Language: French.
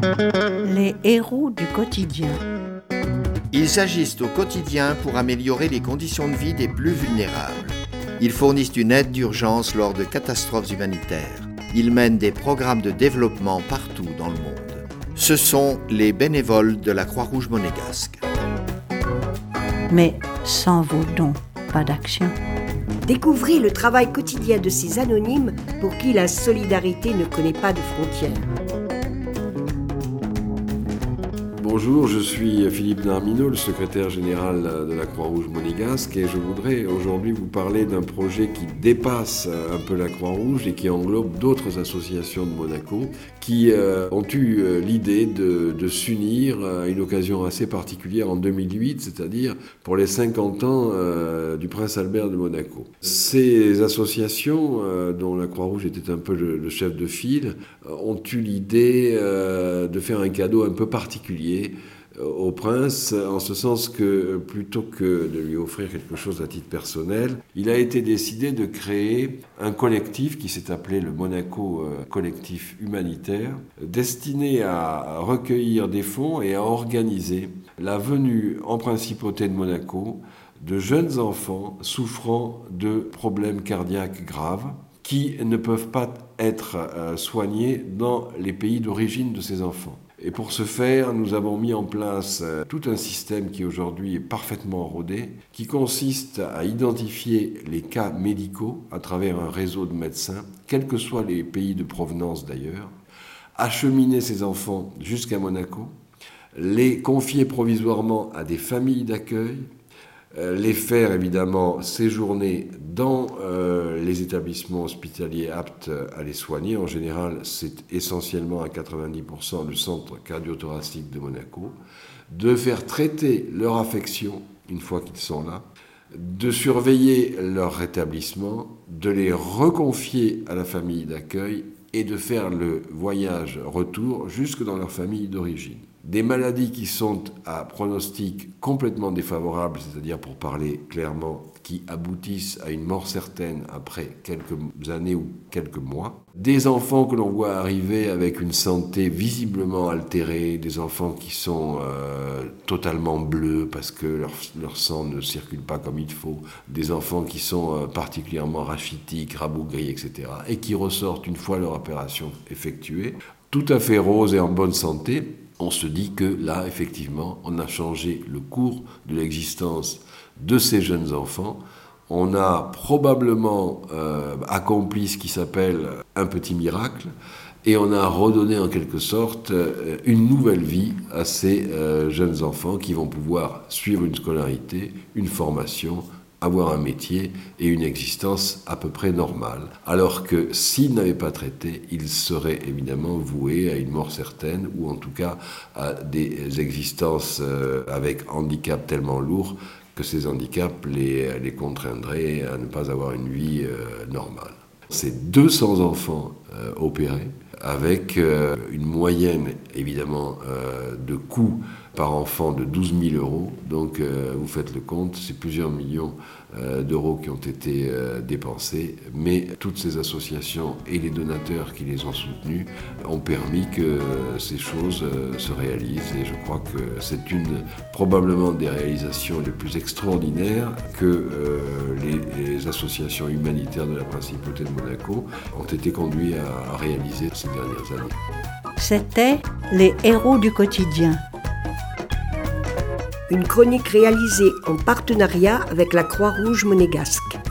Les héros du quotidien. Ils agissent au quotidien pour améliorer les conditions de vie des plus vulnérables. Ils fournissent une aide d'urgence lors de catastrophes humanitaires. Ils mènent des programmes de développement partout dans le monde. Ce sont les bénévoles de la Croix-Rouge monégasque. Mais sans vos dons, pas d'action. Découvrez le travail quotidien de ces anonymes pour qui la solidarité ne connaît pas de frontières. Bonjour, je suis Philippe Darmineau, le secrétaire général de la Croix-Rouge monégasque, et je voudrais aujourd'hui vous parler d'un projet qui dépasse un peu la Croix-Rouge et qui englobe d'autres associations de Monaco qui ont eu l'idée de s'unir à une occasion assez particulière en 2008, c'est-à-dire pour les 50 ans du Prince Albert de Monaco. Ces associations, dont la Croix-Rouge était un peu le chef de file, ont eu l'idée de faire un cadeau un peu particulier au prince, en ce sens que plutôt que de lui offrir quelque chose à titre personnel, il a été décidé de créer un collectif qui s'est appelé le Monaco Collectif Humanitaire, destiné à recueillir des fonds et à organiser la venue en principauté de Monaco de jeunes enfants souffrant de problèmes cardiaques graves qui ne peuvent pas être soignés dans les pays d'origine de ces enfants. Et pour ce faire, nous avons mis en place tout un système qui aujourd'hui est parfaitement rodé, qui consiste à identifier les cas médicaux à travers un réseau de médecins, quels que soient les pays de provenance d'ailleurs, acheminer ces enfants jusqu'à Monaco, les confier provisoirement à des familles d'accueil, les faire évidemment séjourner dans les établissements hospitaliers aptes à les soigner. En général, c'est essentiellement à 90% le centre cardio-thoracique de Monaco, de faire traiter leur affection une fois qu'ils sont là, de surveiller leur rétablissement, de les reconfier à la famille d'accueil et de faire le voyage retour jusque dans leur famille d'origine. Des maladies qui sont à pronostic complètement défavorable, c'est-à-dire pour parler clairement, qui aboutissent à une mort certaine après quelques années ou quelques mois. Des enfants que l'on voit arriver avec une santé visiblement altérée, des enfants qui sont totalement bleus parce que leur sang ne circule pas comme il faut, des enfants qui sont particulièrement rachitiques, rabougris, etc. et qui ressortent une fois leur opération effectuée, tout à fait roses et en bonne santé. On se dit que là, effectivement, on a changé le cours de l'existence de ces jeunes enfants. On a probablement accompli ce qui s'appelle un petit miracle et on a redonné en quelque sorte une nouvelle vie à ces jeunes enfants qui vont pouvoir suivre une scolarité, une formation, avoir un métier et une existence à peu près normale. Alors que s'ils n'avaient pas traité, ils seraient évidemment voués à une mort certaine ou en tout cas à des existences avec handicap tellement lourds que ces handicaps les contraindraient à ne pas avoir une vie normale. C'est 200 enfants opérés avec une moyenne évidemment de coûts par enfant de 12 000 euros. Donc vous faites le compte, c'est plusieurs millions d'euros qui ont été dépensés, mais toutes ces associations et les donateurs qui les ont soutenus ont permis que ces choses se réalisent et je crois que c'est probablement des réalisations les plus extraordinaires que les associations humanitaires de la Principauté de Monaco ont été conduits à réaliser ces dernières années. C'était les héros du quotidien. Une chronique réalisée en partenariat avec la Croix-Rouge monégasque.